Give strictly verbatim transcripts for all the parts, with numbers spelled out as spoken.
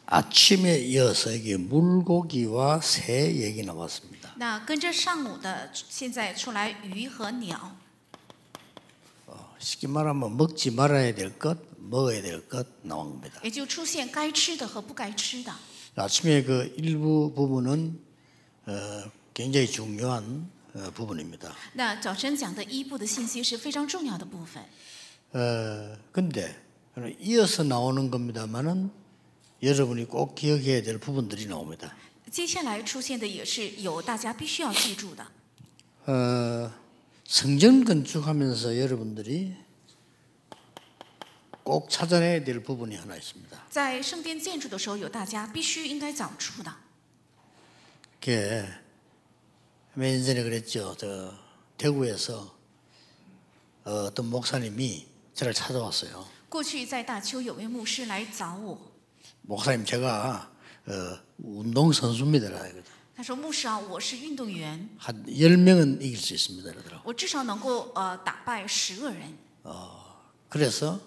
아침에 이어서 이게 물고기와 새 얘기 나왔습니다. 那跟着上午的，现在出来鱼和鸟。 어, 쉽게 말하면 먹지 말아야 될 것, 먹어야 될 것 나온 겁니다. 也就出现该吃的和不该吃的。 아침에 그 일부 부분은 어, 굉장히 중요한 어, 부분입니다. 那早晨讲的一部的信息是非常重要的部分。 어, 근데 이어서 나오는 겁니다만은 여러분이 꼭 기억해야 될 부분들이 나옵니다. 接下来出现的也是有大家必须要记住的。 어, 성전 건축하면서 여러분들이 꼭 찾아내야 될 부분이 하나 있습니다. 在圣殿建筑的时候，有大家必须应该找出的。 그게 몇 년 전에 그랬죠. 저 대구에서 어, 어떤 목사님이 저를 찾아왔어요. 过去在大邱有位牧师来找我， 목사님 제가 어, 운동 선수입니다. 他说：“牧师啊，我是运动员， 한 열 명은 이길 수 있습니다. 그러더라고요. 我至少能够呃打败十个人。 그래서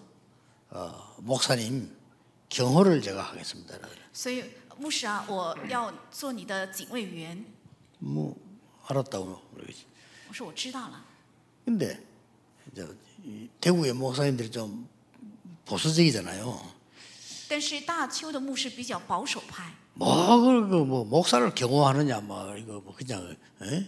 어, 목사님 경호를 제가 하겠습니다. 所以牧师啊，我要做你的警卫员。 뭐 알았다고 그러겠지. 我说我知道了。 근데 저, 이 대구의 목사님들이 좀 보수적이잖아요. 但是大邱的牧师比较保守派， 뭐그뭐 목사를 경호하느냐 뭐 이거 뭐 그냥 에?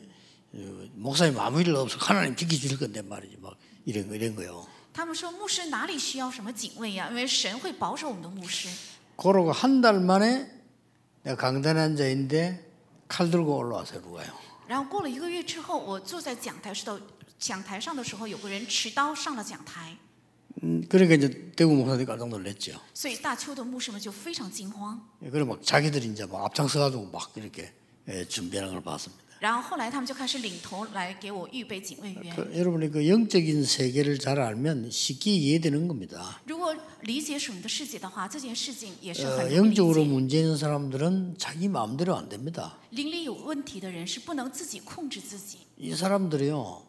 목사님 아무 일 없어 하나님 지켜줄 건데 말이지 막 이런 거 이런 거요. 他们说牧师哪里需要什么警卫呀、因为神会保守我们的牧师。 그러고 한 달 만에 내가 강단에 앉아 있는데 칼 들고 올라와서 누가요. 然后过了一个月之后，我坐在讲台上的讲台上的时候，有个人持刀上了讲台， 음, 그러니까 이제 대구 목사들이 깜짝 놀랐죠. 所以大邱的牧师们就非常惊慌。 그래 막 자기들이 이제 막 앞장서가지고 막 이렇게 예, 준비하는 걸 봤습니다. 然后后来他们就开始领头来给我预备警卫员。 그, 여러분이 그 영적인 세계를 잘 알면 쉽게 이해되는 겁니다. 如果理解属灵的世界的话，这件事情也是很 어, 容易理 영적으로 解。 문제 있는 사람들은 자기 마음대로 안 됩니다. 灵里有问题的人是不能自己控制自己， 이 사람들이요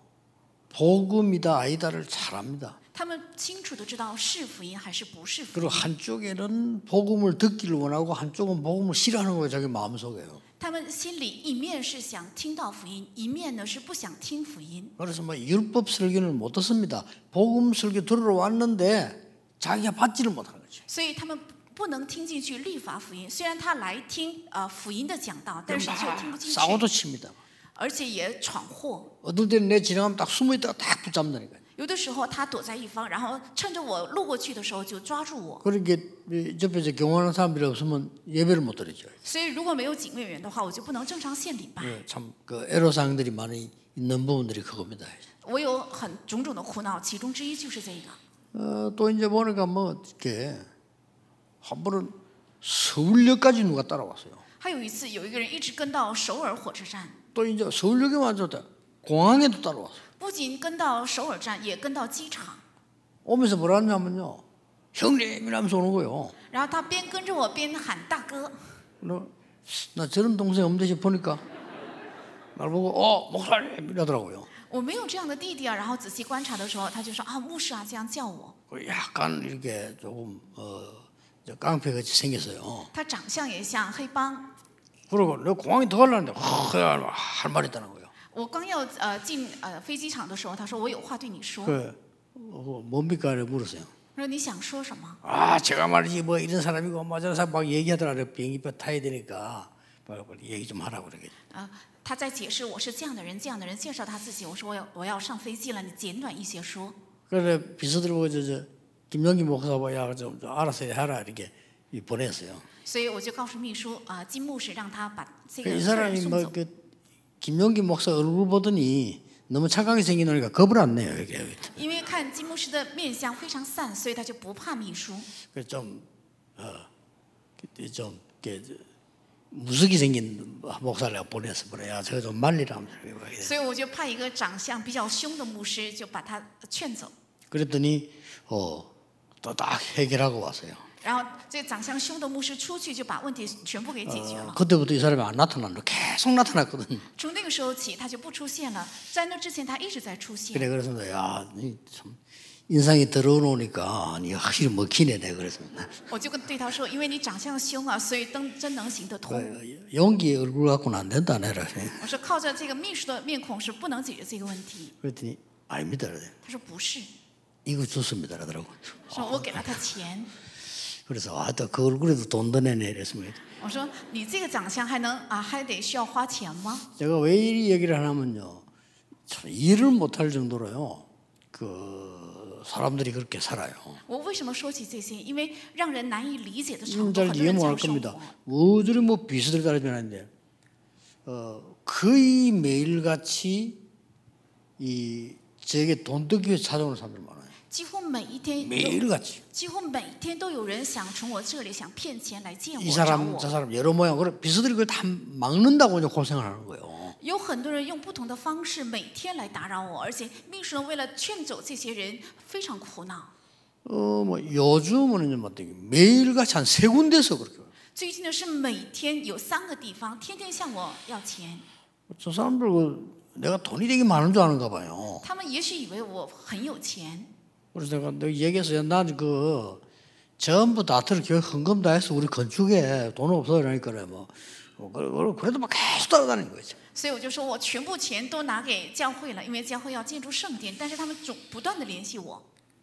복음이다 아니다를 잘 압니다. 他们清楚的知道是福音还是不是福 그리고 音。 한쪽에는 복음을 듣기를 원하고 한쪽은 복음을 싫어하는 거예요. 자기 마음속에요. 他们心里一面是想听到福音，一面呢是不想听福音。 그래서 뭐 율법 설교는 못 듣습니다. 복음 설교 들으러 왔는데 자기가 받지를 못하는 거죠. 所以他们不能听进去律法福音。虽然他来听呃福音的讲道，但是却听不进去， 싸워도 칩니다. 而且也闯祸。 어떨 때는 내 지나가면 딱 숨어있다가 딱 붙잡는다니까요. 有的时候他躲在一方，然后趁着我路过去的时候就抓住我。 그렇게 옆에서 경호하는 사람들이 없으면 예배를 못 드리죠. 所以如果没有警卫员的话，我就不能正常献礼拜。 참그 애로사항들이 많이 있는 부분들이 그겁니다. 我有很种种的苦恼，其中之一就是这个。 어, 또 이제 보니까 뭐 이렇게 한 번은 서울역까지 누가 따라왔어요. 还有一次，有一个人一直跟到首尔火车站， 또 이제 서울역에 왔다 공항에도 따라왔어요. 不仅跟到首尔站，也跟到机场。 오면서 뭐라 하냐면요. 형님 이러면서 오는 거예요. 然后他边跟着我边喊大哥。 나, 나 저런 동생 없는데 싶으니까 날 보고 어 목사님 이러더라고요. 我没有这样的弟弟啊。然后仔细观察的时候，他就说啊，牧师啊，这样叫我。 약간 이렇게 조금 어, 깡패같이 생겼어요. 他长相也像黑帮。 그리고 내가 공항에 들어가려는데 할 말이 있다는 거예요. 我刚要呃进呃飞机场的时候，他说我有话对你说。 그 어, 뭡니까? 이렇게 물었어요. 他说你想说什么？ 아 제가 말이지 뭐 이런 사람이고 뭐 저런 사람 막 얘기하더라. 비행기표 타야 되니까 빨리 얘기 좀 하라고 그러겠지. 啊，他在解释我是这样的人，这样的人，介绍他自己。我说我要我要上飞机了，你简短一些说。 그래 비서들 보고 저, 저 김영기 목사 뭐야 좀, 좀 알아서 하라 이렇게 보냈어요. 所以我就告诉秘书啊、金牧师让他把这个 이 客人 사람이 送 뭐 走。 그 김용기 목사 얼굴 보더니 너무 착하게 생기니까 겁을 안 내요. 이게 因为看金牧师的面相非常散，所以他就不怕秘书。 좀 어, 좀 이렇게 무섭게 생긴 목사를 내가 보내서 그래야 저거 좀 말리라 하면서 所以我就派一个长相比较凶的牧师，就把他劝走。 그랬더니 어, 또 딱 해결하고 왔어요. 然后这个长相凶的牧师出去就把问题全部给解决了。 그때부터 이 사람이 안 나타났는데 계속 나타났거든. 从那个时候起，他就不出现了。在那之前，他一直在出现。 그래 그래서 야, 참 인상이 더러우니까 니 확실히 먹히네 내가 그랬습니다. 我就跟对他说，因为你长相凶啊，所以真真能行得通。 용기 얼굴 갖고는 안 된다 내라. 我说靠着这个秘书的面孔是不能解决这个问题。 그랬더니 아닙니다. 他说不是， 이거 줬습니다. 그러더라고. 说我给了他钱。 그래서 아또 그 얼굴에도 돈 더 내네 이랬습니다. 我说你这个长相还能啊还得需要花钱吗？ 제가 왜 이 얘기를 하냐면요, 참 이해를 못할 정도로요. 그 사람들이 그렇게 살아요. 我为什么说起这些？因为让人难以理解的程 음, 度， 잘 很多 이해 人这 못할 样生 겁니다. 活。 뭐들이 뭐 비서들 따라주는데 어, 거의 매일같이 이 제게 돈 뜯기 위해 찾아오는 사람들 많아요. 几乎每一天有， 매일같이 几乎每天都有人想从我这里想骗钱来见 이 我找 사람 我。 저 사람 여러 모양 그래 비서들이 그걸 다 막는다고 이제 고생을 하는 거예요. 有很多人用不同的方式每天来打扰我，而且秘书为了劝走这些人非常苦恼。 어, 뭐 요즘은 뭐 매일같이 한 세 군데서 그렇게. 最近的是每天有三个地方天天向我要钱， 저 사람들 그 내가 돈이 되게 많은 줄 아는가 봐요. 他们也许以为我很有钱， 그래서 내가 너 얘기했어요. 난 그 전부 다 들어 교회 헌금 다 해서 우리 건축에 돈 없어 이러니까 뭐 어, 그래- 그래- 그래도 막 계속 따라다니는 거죠. 所以我就说我全部钱都拿给教会了，因为教会要建筑圣殿，但是他们总不断的联系我。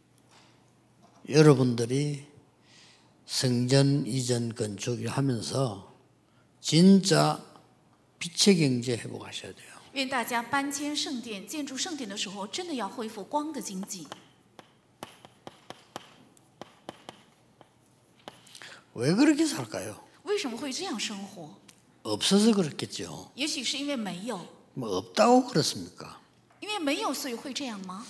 여러분들이 성전 이전 건축을 하면서 진짜 빛의 경제 회복하셔야 돼요. 愿大家搬迁圣殿、建筑圣殿的时候，真的要恢复光的经济。 왜 그렇게 살까요? 为什么会这样生活？ 없어서 그렇겠죠. 也许是因为没有， 뭐 없다고 그렇습니까? 因为没有，所以会这样吗？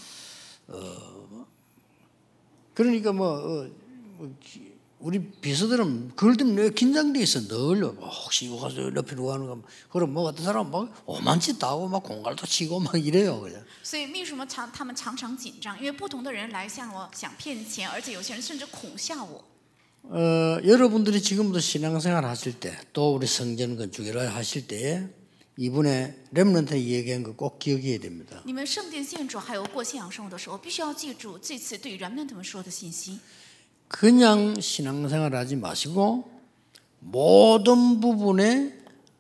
그러니까 뭐, 어, 뭐 기- 우리 비서들은 그럴 때문에 긴장돼 있어 늘. 뭐 혹시 누가 옆에 누가 하는가 그럼 뭐 어떤 사람 막 오만치 따고 막 공갈도 치고 막 이래요 그냥. 所以秘书们常他们常常紧张，因为不同的人来向我想骗钱，而且有些人甚至恐吓我。 어, 여러분들이 지금부터 신앙생활 하실 때 또 우리 성전 건축을 하실 때 이분의 렘넌트 얘기한 거 꼭 기억해야 됩니다. 你们圣殿建筑还有过信仰生活的时候，必须要记住这次对 remnant 们说的信息。 그냥 신앙생활 하지 마시고 모든 부분에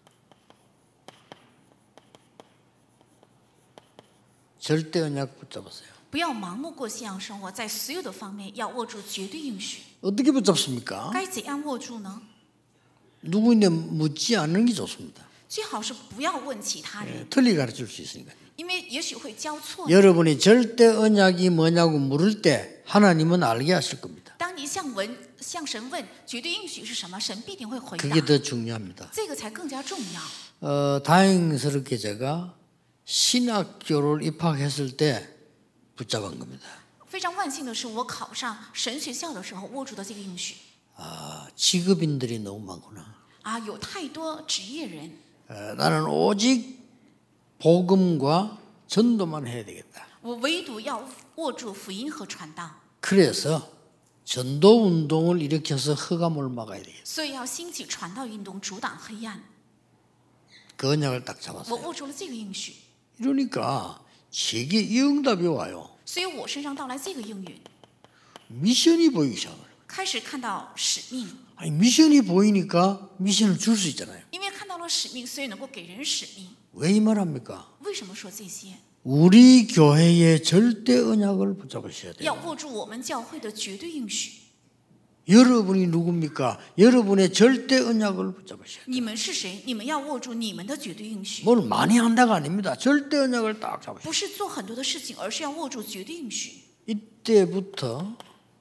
절대 언약 붙잡으세요. 不要盲目过信仰生活，在所有的方面要握住绝对应许。 어떻게 붙잡습니까? 该怎样握住呢？ 누구인데 묻지 않는 게 좋습니다. 最好是不要问其他人， 틀리 가르칠 수 있으니까. 因为也许会交错。 여러분이 절대 언약이 뭐냐고 물을 때 하나님은 알게 하실 겁니다. 当你向文向神问绝对应许是什么，神必定会回答。 그게 더 중요합니다. 这个才更加重要。 어, 다행스럽게 제가 신학교를 입학했을 때 붙잡은 겁니다. 非常万幸的是，我考上神学校的时候握住的这个应许。 아, 직업인들이 너무 많구나. 啊，有太多职业人， 어, 나는 오직 복음과 전도만 해야 되겠다. 我唯独要握住福音和传道， 그래서 전도 운동을 일으켜서 흑암을 막아야 되겠다. 所以要兴起传道运动，阻挡黑暗。 그 언약을 딱 我 잡았어요. 握住了这个应许， 이러니까 제게 이 응답이 와요. 所以我身上到来这个应允， 미션이 보이기 시작해요. 开始看到使命。 아니, 미션이 보이니까 미션을 줄 수 있잖아요. 因为看到了使命，所以能够给人使命。 왜 이 말합니까? 为什么说这些？ 우리 교회의 절대 언약을 붙잡으셔야 要 돼요. 握住我们教会的绝对应许。 여러분이 누굽니까? 여러분의 절대 언약을 붙잡으셔야 돼요. 你们是谁？你们要握住你们的绝对应许， 뭘 많이 한다가 아닙니다. 절대 언약을 딱 잡으셔야 돼요. 不是做很多的事情，而是要握住绝对应许。 이때부터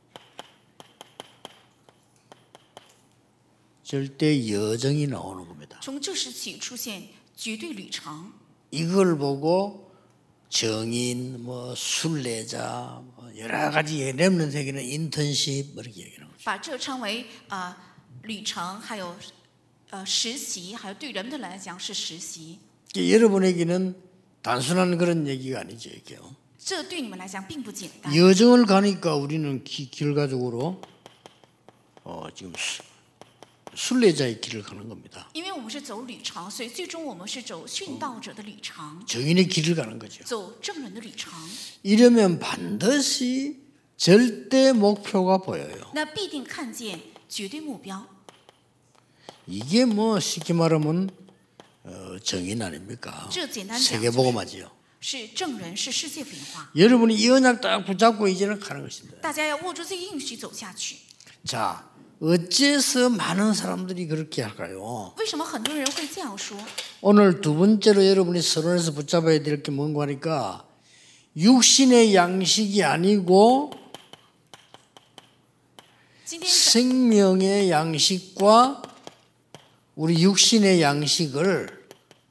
절대 여정이 나오는 겁니다. 从这时起出现绝对旅程， 이걸 보고 정인, 뭐 순례자, 뭐 여러 가지 렘넌트 세계는 인턴십 뭐 이렇게 얘기하는 거죠. 把这称为呃旅程，还有呃实习，还有对人们来讲是实习。 여러분에게는 단순한 그런 얘기가 아니죠, 이게요. 这对你们来讲并不简单。 여정을 가니까 우리는 기, 결과적으로 어, 지금 수, 순례자의 길을 가는 겁니다. 因为我们是走旅程，所以最终我们是走殉道者的旅程， 정인의 길을 가는 거죠. 走证人的旅程。 이러면 반드시 절대 목표가 보여요. 那必定看见绝对目标。 이게 뭐 쉽게 말하면 어, 정인 아닙니까? 这简单讲 세계복음화지요. 是证人，是世界文化。 여러분이 이 언약 딱 붙잡고 이제는 가는 것입니다. 大家要握住这个应许走下去。 자, 어째서 많은 사람들이 그렇게 할까요? 为什么很多人会这样说？ 오늘 두 번째로 여러분이 서론에서 붙잡아야 될 게 뭔가 하니까 육신의 양식이 아니고 今天 생명의 양식과 우리 육신의 양식을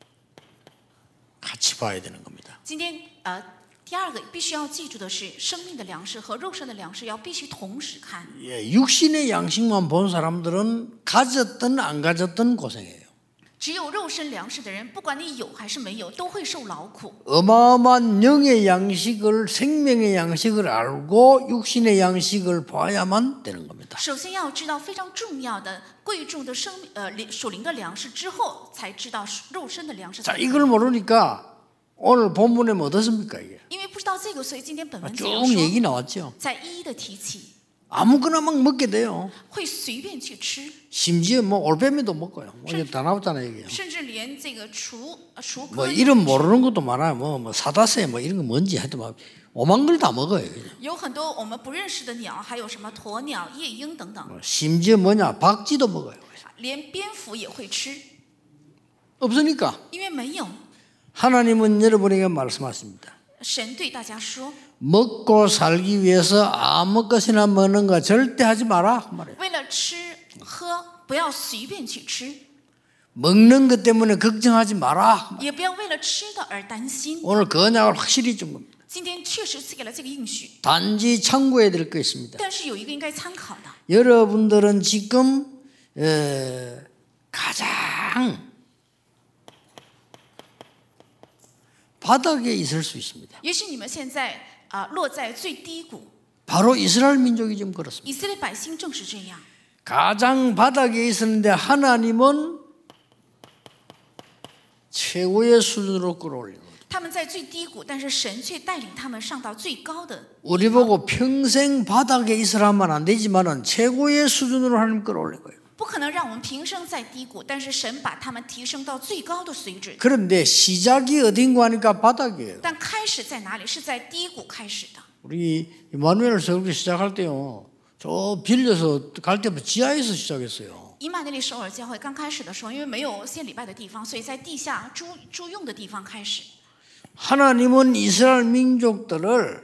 같이 봐야 되는 겁니다. 今天呃，第二个必须要记住的是，生命的粮食和肉身的粮食要必须同时看。 예, 육신의 양식만 본 사람들은 가졌든 안 가졌든 고생해요. 只有肉身粮食的人，不管你有还是没有，都会受劳苦。 어마어마한 영의 양식을 생명의 양식을 알고 육신의 양식을 봐야만 되는 겁니다. 首先要知道非常重要的、贵重的生呃属灵的粮食之后，才知道肉身的粮食。 자, 이걸 모르니까 오늘 본문에 뭐 어떻습니까 이게? 因为不知道这个，所以今天本文 쭉 解说 얘기 나왔죠. 再一一的提起， 아무거나 막 먹게 돼요. 会随便去吃， 심지어 뭐 올빼미도 먹고요. 뭐 이게 다 나왔잖아요 이게. 甚至连这个雏呃雏 뭐 科 이름 모르는 것도 많아요. 뭐, 뭐 사다새 뭐 이런 거 뭔지 하여튼 막 오만 걸 다 먹어요. 그냥. 有很多我们不认识的鸟，还有什么鸵鸟、夜莺等等， 뭐 심지어 뭐냐 박쥐도 먹어요. 连蝙蝠也会吃， 없으니까 因为没有。 하나님은 여러분에게 말씀하십니다. 神对大家说， 먹고 살기 위해서 아무 것이나 먹는 거 절대 하지 마라 그 말이에요. 为了吃喝，不要随便去吃， 먹는 것 때문에 걱정하지 마라. 也不要为了吃的而担心。 오늘 그 언약을 확실히 준 겁니다. 今天确实赐给了这个应许， 단지 참고해야 될 거 있습니다. 但是有一个应该参考的， 여러분들은 지금 에, 가장 바닥에 있을 수 있습니다. 也许你们现在啊、落在最低谷， 바로 이스라엘 민족이 좀 그렇습니다. 以色列百姓正是这样。 가장 바닥에 있었는데 하나님은 최고의 수준으로 끌어올리는 거예요. 他们在最低谷，但是神却带领他们上到最高的。 우리 보고 평생 바닥에 있으라면 안 되지만은 최고의 수준으로 하나님 끌어올린 거예요. 不可能让我们平生在低谷，但是神把他们提升到最高的水准。 그런데 시작이 어딘가 하니까 바닥이에요. 但开始在哪里？是在低谷开始的。 우리 이마누엘 설교 시작할 때요. 저 빌려서 갈 때부터 지하에서 시작했어요. 以马内利首尔教会刚开始的时候，因为没有献礼拜的地方，所以在地下租租用的地方开始。 하나님은 이스라엘 민족들을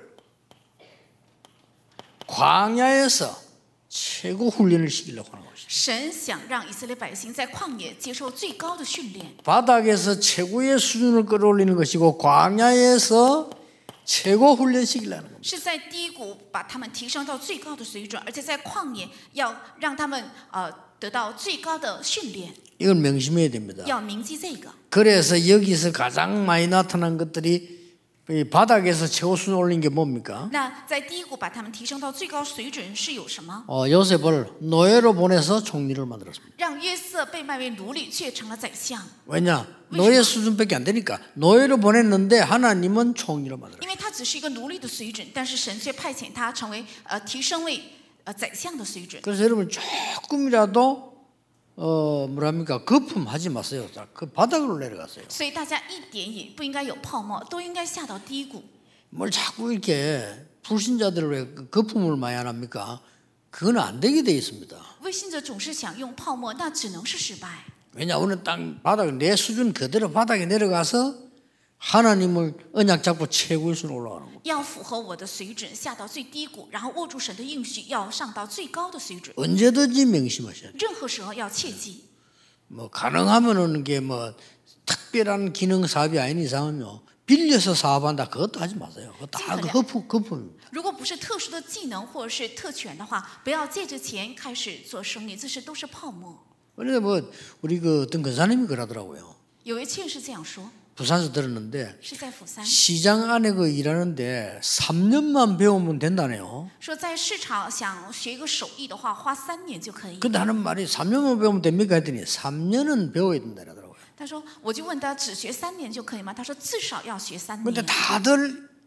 광야에서 최고 훈련을 시키려고 하는 것이죠. 神想让以色列百姓在旷野接受最高的训练， 바닥에서 최고의 수준을 끌어올리는 것이고 광야에서 최고 훈련시키려는 겁니다. 是在低谷把他们提升到最高的水准，而且在旷野要让他们呃得到最高的训练， 이걸 명심해야 됩니다. 要铭记这个。 그래서 여기서 가장 많이 나타난 것들이 이 바닥에서 최고 수준 올린 게 뭡니까? 那在低谷把他们提升到最高水准是有什么？ 어, 요셉을 노예로 보내서 총리를 만들었습니다. 让约瑟被卖为奴隶，却成了宰相， 왜냐? 노예 수준밖에 안 되니까 노예로 보냈는데 하나님은 총리로 만들었어요. 因为他只是一个奴隶的水准，但是神却派遣他成为呃提升为呃宰相的水准。 그래서 여러분 조금이라도 어 뭐랍니까 거품하지 마세요. 자, 그 바닥으로 내려갔어요. 所以大家一点也不应该有泡沫，都应该下到低谷。 뭘 자꾸 이렇게 불신자들을 왜 거품을 많이 안 합니까? 그건 안 되게 돼 있습니다. 为信者总是想用泡沫，那只能是失败。 왜냐 오늘 땅 바닥 내 수준 그대로 바닥에 내려가서 하나님을 언약 잡고 최고의 수준으로 올라가는 거예요. 要符合我的水准，下到最低谷，然后握住神的应许，要上到最高的水准。 언제든지 명심하셔야 돼요. 任何时候要切记， 뭐 가능하면은 이게 뭐 특별한 기능 사업이 아닌 이상은요. 빌려서 사업한다 그것도 하지 마세요. 그거 다 그 거품 거품입니다. 如果不是特殊的技能或者是特权的话，不要借着钱开始做生意，这是都是泡沫。 그런데 뭐 우리 그 어떤 권사님이 그러더라고요. 有一劝是这样说， 부산에서 들었는데 是在釜山， 시장 안에 그 일하는데 삼 년만 배우면 된다네요. 说在市场想学一个手艺的话，花三年就可以。 근데 하는 말이 삼 년만 배우면 됩니까 했더니 삼 년은 배워야 된다 그러더라고요. 他说，我就问他只学三年就可以吗？他说至少要学三 근데 年。 다들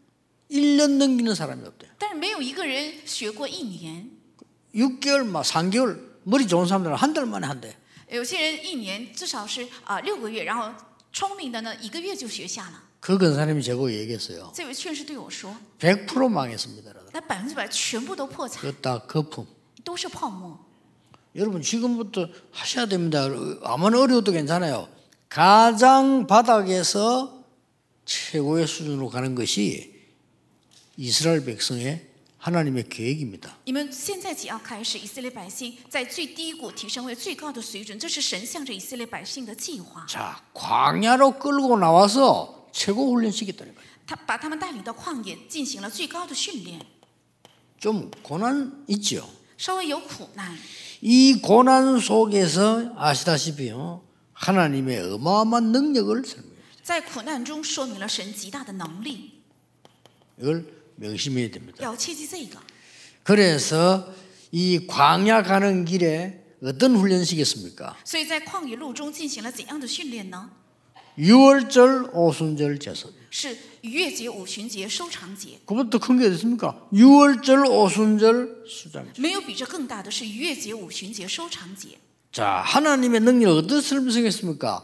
일 년 넘기는 사람이 없대요. 但是没有一个人学过一年， 육 개월, 막 삼 개월 머리 좋은 사람들은 한 달 만에 한대. 有些人一年至少是啊六个月，然后聪明的呢一个月就学下了。 그 근사님이 저보고 얘기했어요. 这位劝士对我说 백 퍼센트 망했습니다. ：“ 那百分之百全部都破产， 그거 다 거품. 都是泡沫。 여러분 지금부터 하셔야 됩니다. 아무나 어려워도 괜찮아요. 가장 바닥에서 최고의 수준으로 가는 것이 이스라엘 백성의 하나님의 계획입니다. 你们现在只要开始，以色列百姓在最低谷提升为最高的水准，这是神向着以色列百姓的计划。 자, 광야로 끌고 나와서 최고 훈련 시켰다니까요. 他把他们带领到旷野，进行了最高的训练， 좀 고난 있죠. 稍微有苦难。 이 고난 속에서 아시다시피요, 하나님의 어마어마한 능력을 설명해요. 在苦难中说明了神极大的能力， 이걸 명심해야 됩니다. 要切记这个。 그래서 이 광야 가는 길에 어떤 훈련 시켰습니까? 所以在旷野路中进行了怎样的训练呢？ 유월절, 오순절, 제설. 是逾越节、五旬节、收藏节。 그것도 큰 게 어디 있습니까? 유월절, 오순절, 수장절. 没有比这更大的是逾越节、五旬节、收藏节。 자, 하나님의 능력을 어떻게 설명했습니까?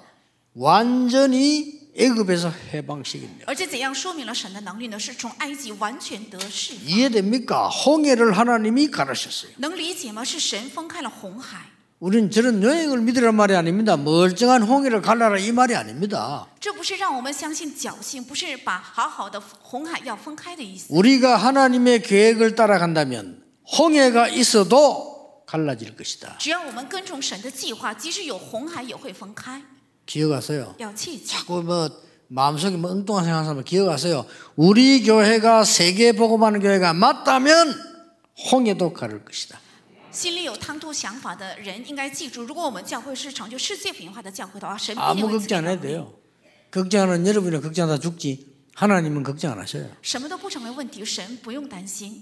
완전히 애굽에서 해방시킵니다. 而且怎样说明了神的能力呢？是从埃及完全得释放。 이해됩니까? 홍해를 하나님이 가르쳤어요. 能理解吗？是神分开了红海。 우리는 저런 여행을 믿으란 말이 아닙니다. 멀쩡한 홍해를 갈라라 이 말이 아닙니다. 这不是让我们相信侥幸，不是把好好的红海要分开的意思。 우리가 하나님의 계획을 따라간다면 홍해가 있어도 갈라질 것이다. 只要我们跟从神的计划，即使有红海也会分开。 기억하세요. 要切记， 자꾸 뭐 마음속에 뭐 엉뚱한 생각하는 사람 기억하세요. 우리 교회가 세계 복음하는 교회가 맞다면 홍해도 가를 것이다. 心里有贪图想法的人应该记住，如果我们教会是成就世界品化的教会的话，神必定 아무 为此 걱정 안 能 해도 力。 돼요. 걱정하는 여러분이 걱정하다 죽지. 하나님은 걱정 안 하셔요. 什么都不成为问题，神不用担心。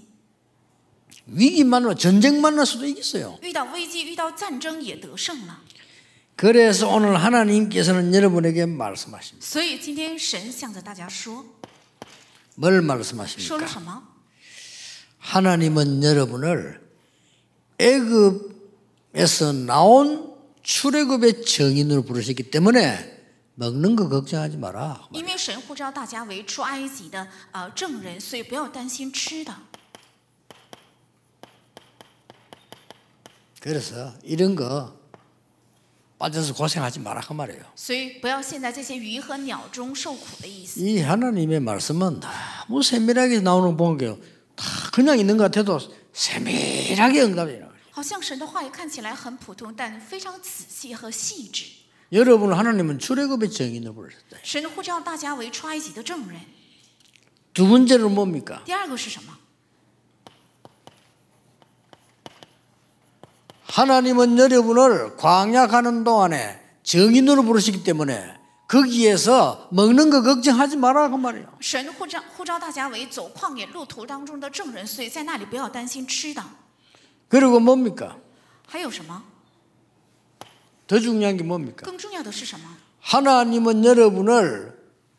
위기 만나 전쟁 만날 수도 있겠어요. 遇到危机、遇到战争也得胜了。 그래서 오늘 하나님께서는 여러분에게 말씀하십니다. 所以今天神向着大家说， 뭘 说了 말씀하십니까? 什么？ 하나님은 여러분을 애굽에서 나온 출애굽의 정인으로 부르셨기 때문에 먹는 거 걱정하지 마라. 因为神呼召大家为出埃及的呃证人，所以不要担心吃的。 그래서 이런 거 빠져서 고생하지 마라 그 말이에요. 所以不要陷在这些鱼和鸟中受苦的意思。 이 하나님의 말씀은 너무 세밀하게 나오는 거 보니까 다 그냥 있는 것 같아도 세밀하게 응답이에요. 好像神的话语看起来很普通，但非常仔细和细致。 여러분 하나님은 출애굽의 정인으로 부르셨다. 神呼召大家为出埃及的证人。 두 번째는 뭡니까? 第二个是什么？ 하나님은 여러분을 광야 가는 동안에 정인으로 부르시기 때문에 거기에서 먹는 거 걱정하지 마라 그 말이에요. 神呼召呼召大家为走旷野路途当中的证人，所以在那里不要担心吃的。 그리고 뭡니까? 还有什么？ 더 중요한 게 뭡니까? 更重要的是什么？ 하나님은 여러분을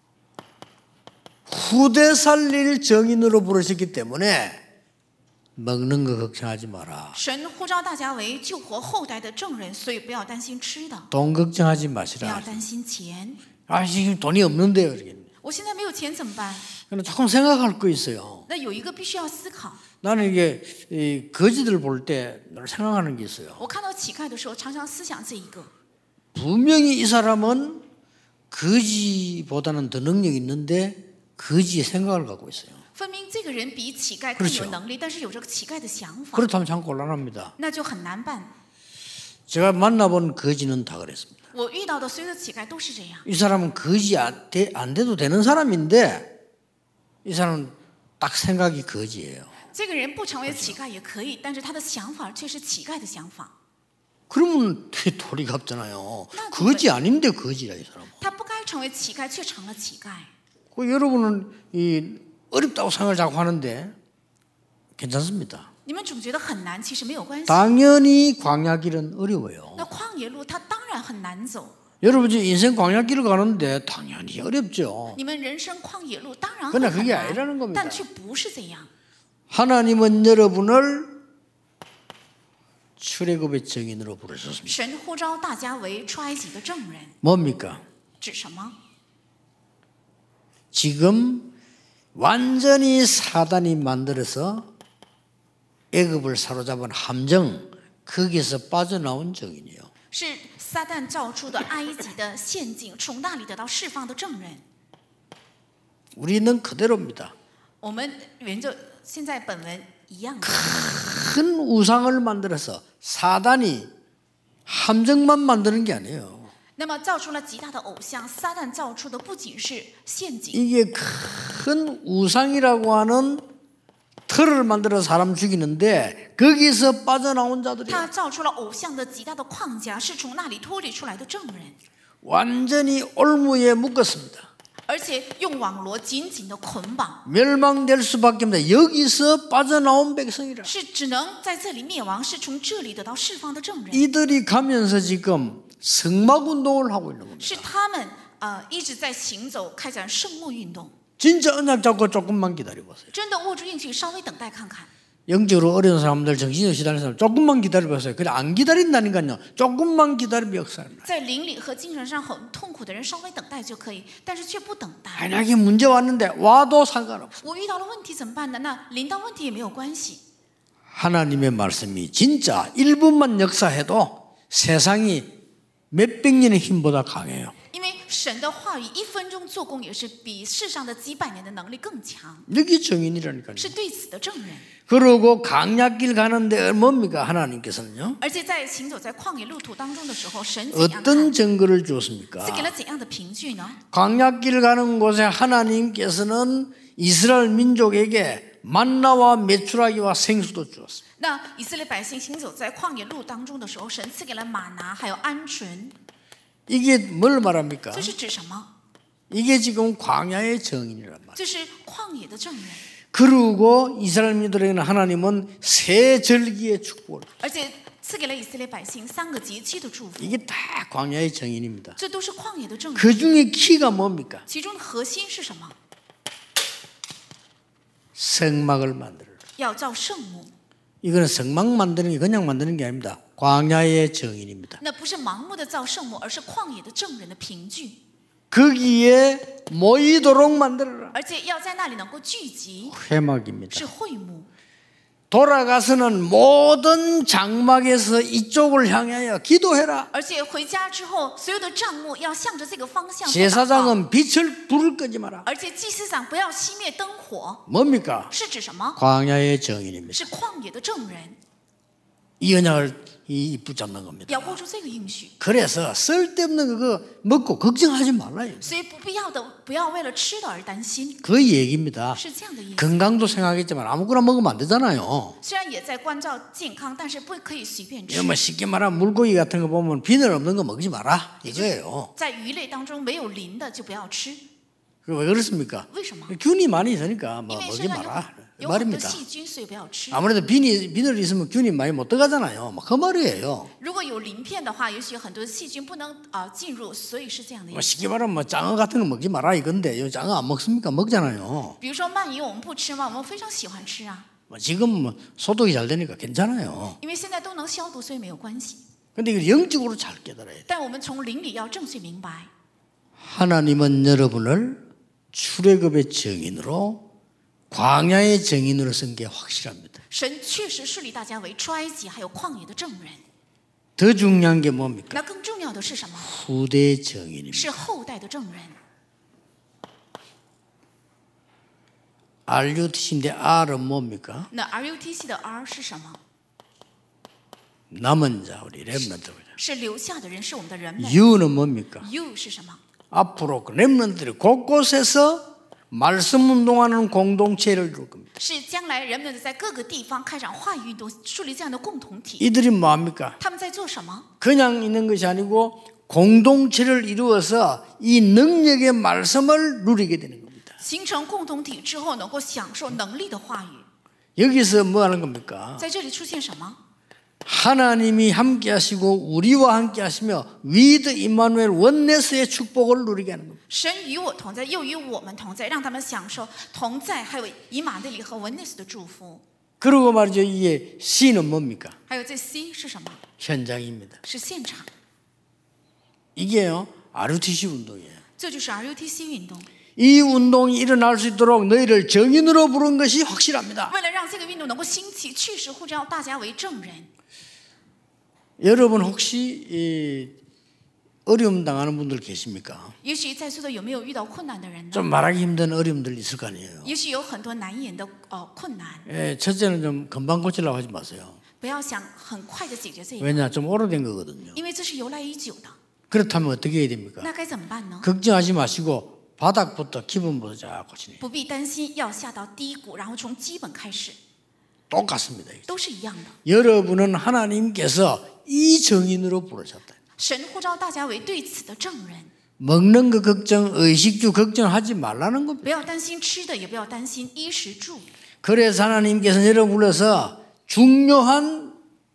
후대 살릴 정인으로 부르셨기 때문에 먹는 거 걱정하지 마라. 神呼召大家为救活后代的证人，所以不要担心吃的， 돈 걱정하지 不要 마시라. 担心钱。 아, 지금 돈이 없는데요. 이렇게. 我现在没有钱怎么办？ 근데 조금 생각할 거 있어요. 那有一个必须要思考。 나는 이게 이 거지들 볼 때 늘 생각하는 게 있어요. 我看到乞丐的时候，常常思想这一个： 분명히 이 사람은 거지보다는 더 능력이 있는데 거지의 생각을 갖고 있어요. 分明这个人比乞丐更有能力，但是有这个乞丐的想法， 그렇다면 참 곤란합니다. 那就很难办。 제가 만나본 거지는 다 그랬습니다. 我遇到的所有的乞丐都是这样。 이 사람은 거지 안, 돼, 안 돼도 되는 사람인데 이 사람은 딱 생각이 거지예요. 这个人不成为乞丐也可以，但是他的想法却是乞丐的想法。 그러면 되게 도리가 없잖아요. 거지 아닌데 거지라 이 사람. 他不该成为乞丐，却成了乞丐。 그 여러분은 이 어렵다고 생각을 자꾸 하는데 괜찮습니다. 你们总觉得很难，其实没有关系。 당연히 광야 길은 어려워요. 那旷野路它当然很难走， 여러분 지금 인생 광야길을 가는데 당연히 어렵죠. 你们人生旷野路当然 그러나 会很 그게 아니라는 难， 겁니다. 但却不是这样。 하나님은 여러분을 출애굽의 증인으로 부르셨습니다. 神呼召大家为出埃及的证人， 뭡니까? 指什么？ 지금 완전히 사단이 만들어서 애굽을 사로잡은 함정, 거기에서 빠져나온 증인이에요. 是撒旦造出的埃及的陷阱，从那里得到释放的证人。 우리는 그대로입니다. 我们原着现在本文一样的， 큰 우상을 만들어서 사단이 함정만 만드는 게 아니에요. 那么造出了极大的偶像，撒旦造出的不仅是陷阱， 이게 큰 우상이라고 하는 틀을 만들어 사람 죽이는데 거기서 빠져나온 他 자들이에요. 造出了偶像的极大的框架，是从那里脱离出来的证人， 완전히 올무에 묶었습니다. 而且用网罗紧紧的捆绑， 멸망될 수밖에 없습니다. 여기서 빠져나온 백성이라. 是只能在这里灭亡，是从这里得到释放的证人， 이들이 가면서 지금 성막운동을 하고 있는 겁니다. 是他们呃一直在行走，开展圣幕运动。 진짜 언약 잡고 조금만 기다려보세요. 真的握住应许，稍微等待看看。 영적으로 어려운 사람들, 정신적으로 시달리는 사람 조금만 기다려보세요. 그냥 안 기다린다니까요. 조금만 기다리면 역사입니다. 在灵里和精神上很痛苦的人，稍微等待就可以，但是却不等待。 만약에 문제 왔는데 와도 상관없어요. 我遇到了问题怎么办呢？那临到问题也没有关系。 하나님의 말씀이 진짜 일 분만 역사해도 세상이 몇백 년의 힘보다 강해요. 因为神的话语一分钟做工也是比世上的几百年的能力更强， 여기 증인이라니까요. 是对此的证人。 그러고 강약길 가는데 뭡니까? 하나님께서는요. 而且在行走在旷野路途当中的时候，神怎样 어떤 看？ 증거를 주었습니까? 是给了怎样的凭据呢？ 광약길 가는 곳에 하나님께서는 이스라엘 민족에게 만나와 메추라기와 생수도 주었습니다. 那以色列百姓行走在旷野路当中的时候，神赐给了玛拿还有鹌鹑， 이게 뭘 말합니까? 这是指什么？ 이게 지금 광야의 증인이란 말이에요. 这是旷野的证人。 그리고 이스라엘 민족에게는 하나님은 세 절기의 축복을. 而且赐给了以色列百姓三个节期的祝福， 이게 다 광야의 증인입니다. 这都是旷野的证人。 그 중에 키가 뭡니까? 其中的核心是什么？ 성막을 만들어라. 要造圣幕， 이거는 성막 만드는 게 그냥 만드는 게 아닙니다. 광야의 증인입니다. 那不是盲目的造圣幕，而是旷野的证人的凭据， 거기에 모이도록 만들어라. 而且要在那里能够聚集， 회막입니다. 是会幕。 돌아가서는 모든 장막에서 이쪽을 향하여 기도해라. 而且回家之后，所有的帐幕要向着这个方向做祷告。 제사장은 빛을 불을 끄지 마라. 而且祭司长不要熄灭灯火， 뭡니까? 是指什么？ 광야의 증인입니다. 是旷野的证人， 이 언약을 이 붙잡는 겁니다. 要握住这个应许。 그래서 쓸데없는 그거 먹고 걱정하지 말라요. 所以不必要的，不要为了吃的而担心， 그 얘기입니다. 是这样的意思。 건강도 생각하겠지만 아무거나 먹으면 안 되잖아요. 虽然也在关照健康，但是不可以随便吃。 뭐 쉽게 말하면 물고기 같은 거 보면 비늘 없는 거 먹지 마라 이거예요. 在鱼类当中没有鳞的就不要吃， 그 왜 그렇습니까? 为什么？ 균이 많이 있으니까 뭐 因为 먹지 身上 마라 有有很多 말입니다. 细菌，所以不要吃。 아무래도 비니, 비늘이 있으면 균이 많이 못 들어가잖아요. 뭐 그 말이에요. 如果有鳞片的话，也许有很多细菌不能啊、呃进入，所以是这样的意 뭐 思。 쉽게 말하면 뭐 장어 같은 거 먹지 마라 이건데 요 장어 안 먹습니까? 먹잖아요. 比如说鳗鱼，我们不吃吗？我们非常喜欢吃啊， 뭐 지금 뭐 소독이 잘 되니까 괜찮아요. 因为现在都能消毒，所以没有关系。 근데 이걸 영적으로 잘 깨달아야 돼. 但我们从灵里要正确明白， 하나님은 여러분을 출애굽의 증인으로 광야의 증인으로 쓴 게 확실합니다. 神确实树立大家为出埃及还有旷野的证人。 더 중요한 게 뭡니까? 那更重要的是什么？ 후대 증인입니다. 是后代的证人。 알유티씨인데 R은 뭡니까? 那 R U T C 的 R 是什么？ 남은 자 우리 렘넌트. 是留下的人，是我们的人们。 U는 뭡니까? U 是什么？ 앞으로 그 렘넌트들이 곳곳에서 말씀 운동하는 공동체를 이룰 겁니다. 是将来人们在各个地方开展话语运动，树立这样的共同体。 이들이 뭐합니까? 他们在做什么？ 그냥 있는 것이 아니고 공동체를 이루어서 이 능력의 말씀을 누리게 되는 겁니다. 形成共同体之后，能够享受能力的话语。 여기서 뭐 하는 겁니까? 在这里出现什么？ 하나님이 함께 하시고 우리와 함께 하시며 위드 임마누엘 원네스의 축복을 누리게 하는 겁니다. 神与我同在，又与我们同在，让他们享受同在，还有以马内利和文内斯的祝福。 그리고 말이죠. 이게 C는 뭡니까? 还有这 C 是什么？ 현장입니다. 是现场。 이게요. 알유티씨 운동이에요. 这就是 R U T C 运动。 이 운동이 일어날 수 있도록 너희를 정인으로 부른 것이 확실합니다. 为了让这个运动能够兴起，确实呼召大家为证人。 여러분 혹시 이 어려움 당하는 분들 계십니까? 也许在座的有没有遇到困难的人呢？ 좀 말하기 힘든 어려움들 있을 거 아니에요. 也许有很多难言的呃困难。 예, 첫째는 좀 금방 고치려고 하지 마세요. 不要想很快的解决这个， 왜냐? 좀 오래된 거거든요. 因为这是由来已久的。 그렇다면 어떻게 해야 됩니까? 那该怎么办呢？ 걱정하지 마시고 바닥부터 기본부터 쫙 고치네. 不必担心要下到低谷，然后从基本开始， 똑같습니다. 都是一样的。 여러분은 하나님께서 이 정인으로 부르셨다. 神呼召大家为对此的证人， 먹는 거 걱정, 의식주 걱정하지 말라는 겁니다. 不要担心吃的，也不要担心衣食住。 그래서 하나님께서 여러분 불러서 중요한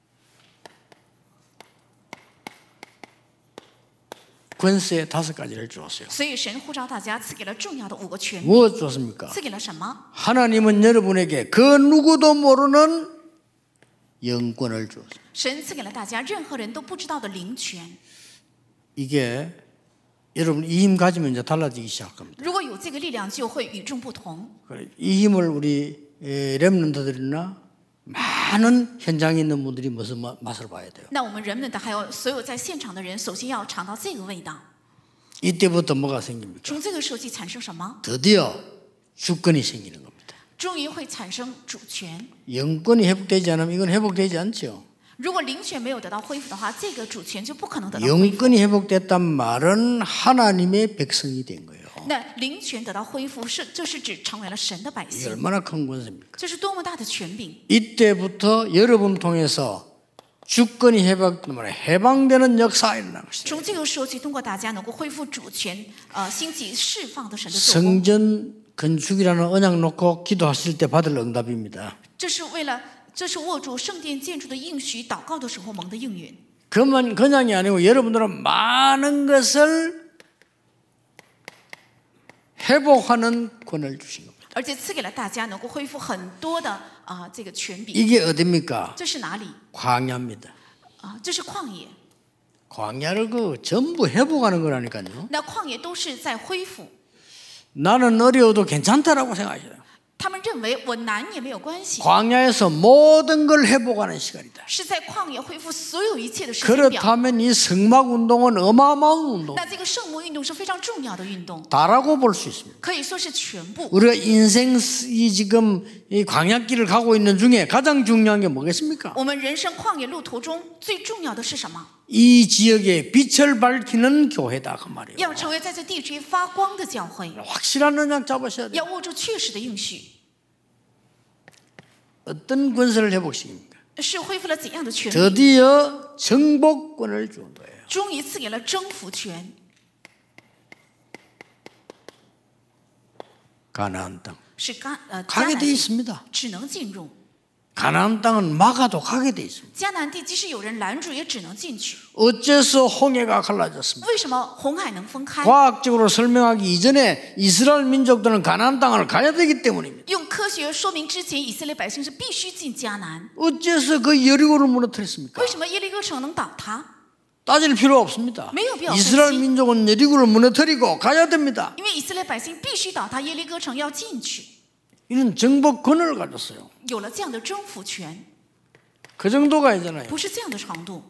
권세 다섯 가지를 주었어요. 所以神呼召大家赐给了重要的五个权柄， 무엇 주었습니까? 赐给了什么？ 하나님은 여러분에게 그 누구도 모르는 영권을 주었어요. 神赐给了大家任何人都不知道的灵权。 이게 여러분 이 힘 가지면 이제 달라지기 시작합니다. 如果有这个力量，就会与众不同。 이 힘을 우리 렘넌트들이나 많은 현장에 있는 분들이 무슨 맛을 봐야 돼요. 那我们人们的还有所有在现场的人，首先要尝到这个味道。 이때부터 뭐가 생깁니까? 从这个时候起产生什么？ 드디어 주권이 생기는 겁니다. 终于会产生主权。 영권이 회복되지 않으면 이건 회복되지 않죠. 如果灵权没有得到恢复的话，这个主权就不可能得到恢复。 영권이 회복됐단 말은 하나님의 백성이 된 거예요. 那灵权得到恢复是，这是指成为了神的百 이게 姓， 얼마나 큰 권세입니까? 这是多么大的权柄！ 이때부터 여러분 통해서 주권이 회복되면 해방되는 역사가 일어나는 것이죠. 从这个时候起，通过大家能够恢复主权，呃，兴起释放的神的作工。 성전 건축이라는 언약 놓고 기도하실 때 받을 응답입니다. 这是为了，这是握住圣殿建筑的应许，祷告的时候蒙的应允。 그만 그냥이 아니고 여러분들은 많은 것을 회복하는 권을 주신 겁니다. 而且赐给了大家能够恢复很多的啊、呃、这个权柄。 이게 어딥니까? 这是哪里 광야입니다. 啊、这是旷野。 광야를 그 전부 회복하는 거라니까요. 那旷野都是在恢复。 나는 어려워도 괜찮다라고 생각하셔요. 他们认为我难也没有关系， 광야에서 모든 걸 회복하는 시간이다. 是在旷野恢复所有一切的时间表。 그렇다면 이 성막 운동은 어마어마한 운동. 那这个圣幕运动是非常重要的运动， 다라고 볼 수 있습니다. 可以说是全部。 우리가 인생 이 지금 이 광야길을 가고 있는 중에 가장 중요한 게 뭐겠습니까? 我们人生旷野路途中最重要的是什么？ 이 지역에 빛을 밝히는 교회다 그 말이에요. 要成为在这地区发光的教会， 확실한 언약 잡으셔야 돼요. 要握住确实的应许。 어떤 권세를 회복시킵니까? 是恢复了怎样的权柄？ 드디어 정복권을 준 거예요. 终于赐给了征服权。 가나안 땅 是迦呃迦 가게 南 돼 地 있습니다. 只能进入， 가나안 땅은 막아도 가게 돼 있습니다. 迦南地即使有人拦住，也只能进去。 어째서 홍해가 갈라졌습니까? 为什么红海能分开？ 과학적으로 설명하기 이전에 이스라엘 민족들은 가나안 땅을 가야 되기 때문입니다. 用科学说明之前，以色列百姓是必须进迦南。 어째서 그 여리고를 무너뜨렸습니까? 为什么耶利哥城能倒塌？ 따질 필요 없습니다. 没有必要 이스라엘 分析， 민족은 여리고를 무너뜨리고 가야 됩니다. 因为以色列百姓必须倒塌，耶利哥城要进去。 이런 정복권을 가졌어요. 有了这样的征服权， 그 정도가 아니잖아요. 不是这样的程度。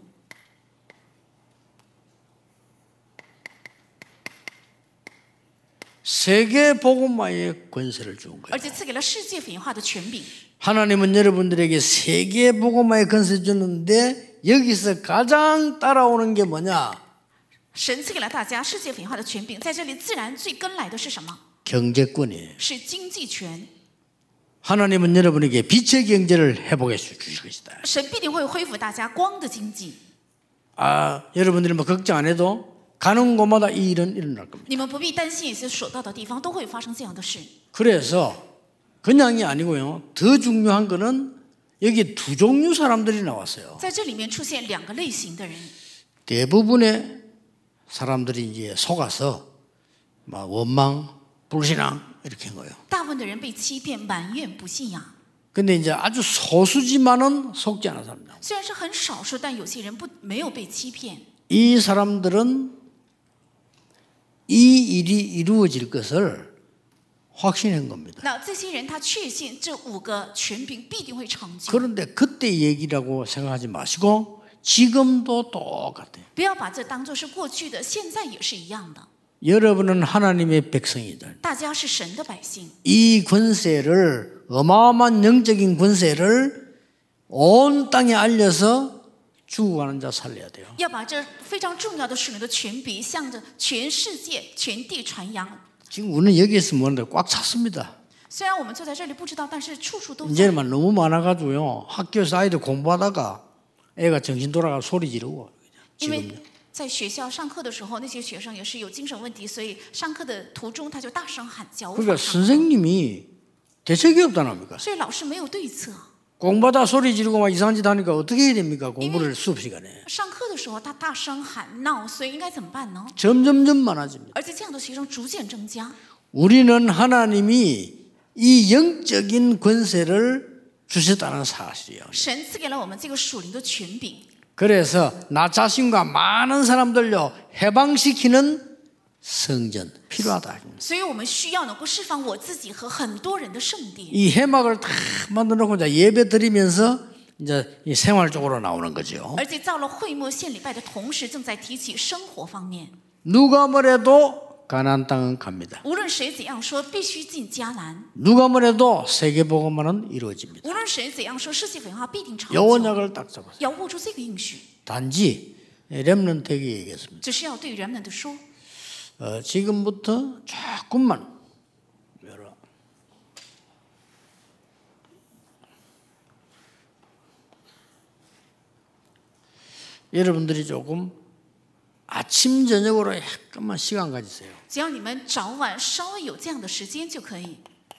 세계 복음화의 권세를 준 거예요. 而且赐给了世界福音化的权柄。 하나님은 여러분들에게 세계 복음화의 권세 주는데 여기서 가장 따라오는 게 뭐냐? 神赐给了大家世界福音化的权柄，在这里自然最跟来的是什么？ 경제권이에요. 是经济权。 하나님은 여러분에게 빛의 경제를 회복해 주실 것이다. 神必定会恢复大家光的经济。 아, 여러분들이 뭐 걱정 안 해도 가는 곳마다 이 일은 일어날 겁니다. 你们不必担心，一些所到的地方都会发生这样的事。 그래서 그냥이 아니고요. 더 중요한 거는 여기 두 종류 사람들이 나왔어요. 在这里面出现两个类型的人， 대부분의 사람들이 이제 속아서 막 원망, 불신앙 이렇게 한 거예요. 大部分的人被欺骗、埋怨、不信仰。 근데 이제 아주 소수지만은 속지 않은 사람들. 虽然是很少数，但有些人不没有被欺骗。 이 사람들은 이 일이 이루어질 것을 확신한 겁니다. 那这些人他确信这五个权柄必定会成就， 그런데 그때 얘기라고 생각하지 마시고 지금도 똑같아요. 不要把这当作是过去的，现在也是一样的。 여러분은 하나님의 백성이다. 大家是神的百姓， 이 권세를 어마어마한 영적인 권세를 온 땅에 알려서 죽어가는 자 살려야 돼요. 要把这非常重要的属灵的权柄向着全世界、全地传扬。 지금 우리는 여기에서 뭐는데 꽉 찼습니다. 虽然我们坐在这里不知道，但是处处都在。 이제는 너무 많아가지고요. 학교에서 아이들 공부하다가 애가 정신 돌아가 소리 지르고 因为 지금 在学校上课的时候，那些学生也是有精神问题，所以上课的途中他就大声喊叫。无法 그러니까 上课 선생님이 대책이 없다랍니까? 所以老师没有对策。 공부하다 소리 지르고 막 이상한 짓 하니까 어떻게 해야 됩니까? 공부를 수업 시간에 上课的时候他大声喊闹，所以应该怎么办呢？ 점점점 많아집니다. 而且这样的学生逐渐增加。 우리는 하나님이 이 영적인 권세를 주셨다는 사실이에요. 神赐给了我们这个属灵的权柄， 그래서 나 자신과 많은 사람들요 해방시키는 성전 필요하다. 所以我们需要能够释放我自己和很多人的圣殿。 이 해막을 다 만들어놓고 이제 예배 드리면서 이제 이 생활 쪽으로 나오는 거죠. 而且造了会幕献礼拜的同时，正在提起生活方面。 누가 뭐래도 가나안 땅은 갑니다. 无论谁怎样说，必须进迦南； 누가 뭐래도 세계복음화는 이루어집니다. 无论谁怎样说，世界文化必定成 요 就。 언약을 딱 잡았어요. 要握住这个应许， 단지 렘넌트에게 얘기했습니다. 只是要对人们的说， 어, 지금부터 조금만 열어. 여러분들이 조금 아침 저녁으로 약간만 시간 가지세요. 只要你们早晚稍微有这样的时间就可以。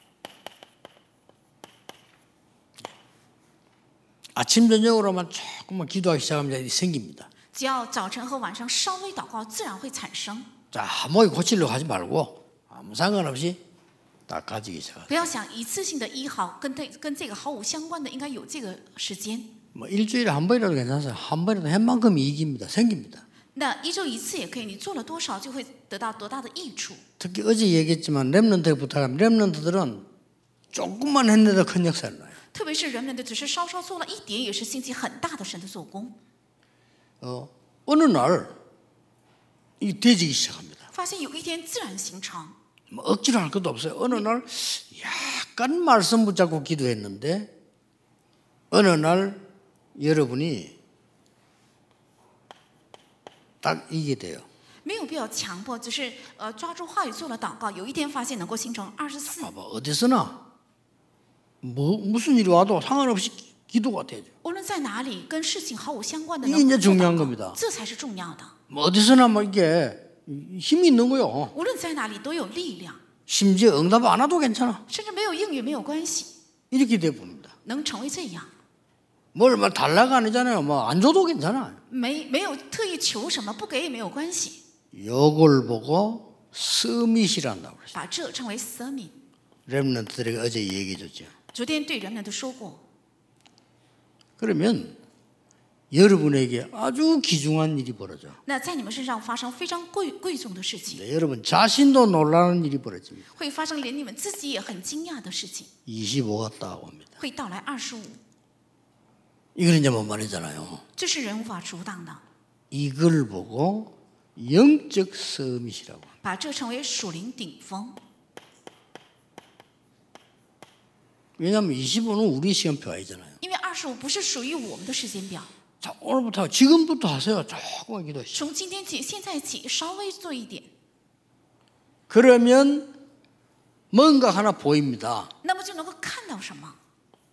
아침 저녁으로만 조금만 기도하기 시작하면 일이 생깁니다. 只要早晨和晚上稍微祷告，自然会产生。 자, 한 번에 고치려고 하지 말고 아무 상관없이 딱 가지기 시작. 不要想一次性的医好，跟这跟这个毫无相关的，应该有这个时间。 뭐 일주일에 한 번이라도 괜찮아요. 한 번이라도 한 만큼 이익입니다. 생깁니다. 那一周一次也可以，你做了多少就会得到多大的益处。 특히 어제 얘기했지만 렘넌트에 부탁하면 렘넌트들은 조금만 했는데도 큰 역사를 나요. 特别是人们的只是稍稍做了一点，也是兴起很大的神的做工。 어, 어느 날 이 되지기 시작합니다. 发现有一天自然形成， 뭐 억지로 할 것도 없어요. 어느 날 약간 말씀 붙잡고 기도했는데 어느 날 여러분이 딱 이게 돼요. 没有必要强迫，只是呃抓住话语做了祷告，有一天发现能够形成二十四。 봐봐, 어디서나 뭐 무슨 일이 와도 상관없이 기도가 되죠. 无论在哪里，跟事情毫无相关的， 이게 이제 能够做 중요한 祷告 겁니다. 这才是重要的。 뭐 어디서나 뭐 이게 힘이 있는 거요. 无论在哪里都有力量， 심지어 응답 안 와도 괜찮아. 甚至没有应允没有关系， 이렇게 돼 봅니다. 能成为这样， 뭘 뭐 달라가 아니잖아요. 뭐 안 줘도 괜찮아. 没没有特意求什么，不给也没有关系， 요걸 보고 서밋이란다고 그랬어요. 把这称为 sermon。 렘넌트들에게 어제 얘기해 줬죠. 昨天对人们都说过， 그러면 여러분에게 아주 귀중한 일이 벌어져. 那在你们身上发生非常贵贵重的事情， 네, 여러분 자신도 놀라는 일이 벌어집니다. 会发生连你们自己也很惊讶的事情， 이십오가 딱 옵니다. 会到来二十五， 이건 이제 못 말이잖아요. 这是人无法阻挡的。 이걸 보고 영적 서밋이라고. 把这称为属灵顶峰， 왜냐하면 이십오는 우리 시간표 아니잖아요. 因为二十五不是属于我们的时间表。 자, 오늘부터 지금부터 하세요. 조금만 기도하시죠. 从今天起，现在起，稍微做一点， 그러면 뭔가 하나 보입니다. 那么就能够看到什么？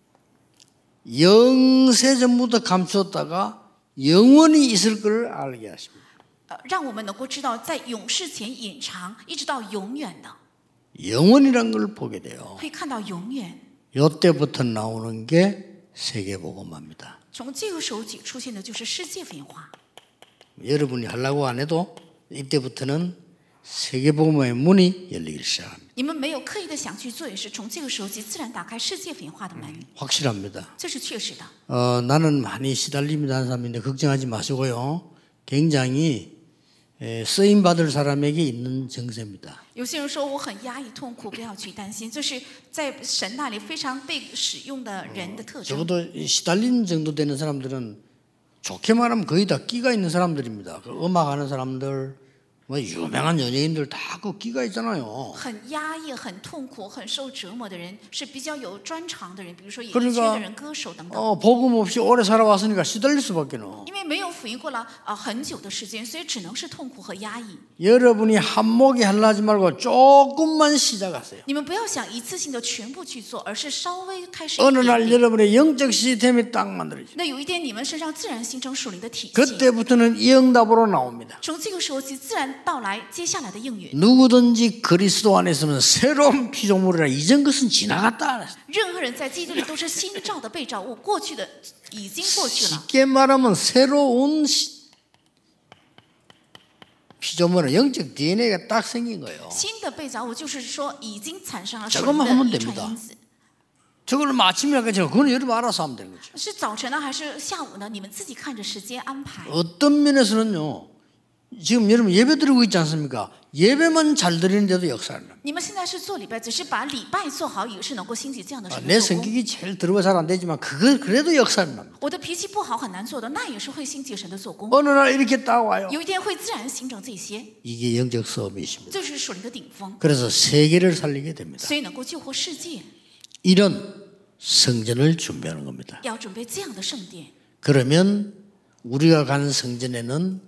영세전부터 감추었다가 영원히 있을 걸 알게 하십니다. 呃，让我们能够知道，在永世前隐藏，一直到永远的， 영원이란 걸 보게 돼요. 会看到永远。 요때부터 나오는 게 세계복음화입니다. 从这个时候起出现的就是世界文化。 여러분이 하려고 안 해도 이때부터는 세계복음화의 문이 열리기 시작합니다. 你们没有刻意的想去做，也是从这个时候起自然打开世界文化的门， 확실합니다. 这是确实的。 어, 나는 많이 시달립니다 하는 사람인데 걱정하지 마시고요. 굉장히 에, 쓰임받을 사람에게 있는 정세입니다. 有些人说我很压抑痛苦，不要去担心，这是在神那里非常被使用的人的特征。 적어도 시달린 정도 되는 사람들은 좋게 말하면 거의 다 끼가 있는 사람들입니다. 그 음악하는 사람들, 뭐 유명한 연예인들 다 그 끼가 있잖아요. 很压抑、很痛苦、很受折磨的人是比较有专长的人，比如说演艺圈的人、歌手等等。 어, 복음 없이 오래 살아왔으니까 시달릴 수밖에는. 因为没有福音过了啊很久的时间，所以只能是痛苦和压抑。 여러분이 한목에 하려지 말고 조금만 시작하세요. 你们不要想一次性的全部去做，而是稍微开始一 어느 点 날 点。 여러분의 영적 시스템이 딱 만들어지죠. 那有一天你们身上自然形成属灵的体系， 그때부터는 이 응답으로 나옵니다. 从这个时候起自然到来接下来的应允。 누구든지 그리스도 안에 있으면 새로운 피조물이라 이전 것은 지나갔다. 任何人在基督里都是新造的被造物，过去的已经过去了。 쉽게 말하면 새로운 시, 피조물은 영적 디엔에이가 딱 생긴 거예요. 新的被造物就是说已经产生了属 저것만 灵 하면 的遗传 됩니다. 因子。 저걸 아침이라고 제가 그건 여러분 알아서 하면 되는 거죠. 是早晨呢还是下午呢？你们自己看着时间安排。 어떤 면에서는요. 지금 여러분 예배 드리고 있지 않습니까? 예배만 잘 드리는데도 역사를 납니다. 你们现在是做礼拜，只是把礼拜做好，也是能够兴起这样的 아, 神 내 的做工。 성격이 제일 더러워 잘 안 되지만 그거 그래도 역사를 납니다. 我的脾气不好很难做的，那也是会兴起神的做工。 어느 날 이렇게 딱 와요. 有一天会自然形成这些， 이게 영적 싸움이십니다. 这是属灵的顶峰， 그래서 세계를 살리게 됩니다. 所以能够救活世界， 이런 성전을 준비하는 겁니다. 要准备这样的圣殿。 그러면 우리가 가는 성전에는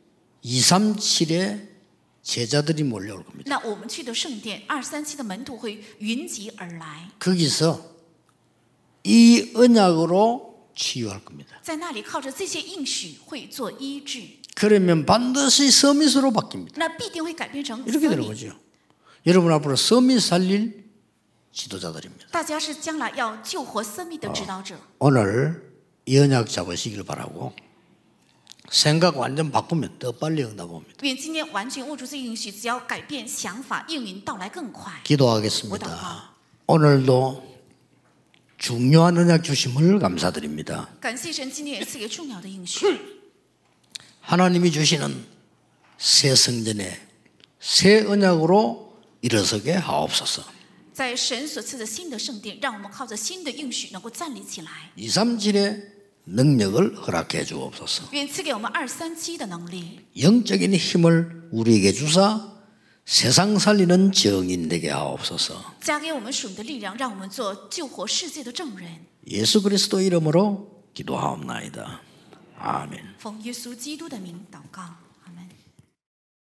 이삼칠의 제자들이 몰려올 겁니다. 那我们去的圣殿，二三七的门徒会云集而来， 거기서 이 언약으로 치유할 겁니다. 在那里靠着这些应许会做医治， 그러면 반드시 서밋으로 바뀝니다. 那必定会改变成 이렇게 色 되는 米。 거죠. 여러분 앞으로 서밋 살릴 지도자들입니다. 大家是将来要救活生命的指导者。 오늘 이 언약 잡으시길 바라고 생각 완전 바꾸면 더 빨리 응답 옵니다. 愿今天完全握住这个应许，只要改变想法，应允到来更快。 기도하겠습니다. 오늘도 중요한 언약 주심을 감사드립니다. 感谢神今天也赐给重要的应许。 하나님이 주시는 새 성전에 새 언약으로 일어서게 하옵소서. 在神所赐的新的圣殿，让我们靠着新的应许能够站立起来。 이삼칠의 능력을 허락해 주옵소서. 愿赐给我们二三七的能力， 영적인 힘을 우리에게 주사 세상 살리는 증인 되게 하옵소서. 加给我们属灵的力量，让我们做救活世界的证人。 예수 그리스도 이름으로 기도하옵나이다. 아멘. 奉耶稣基督的名祷告。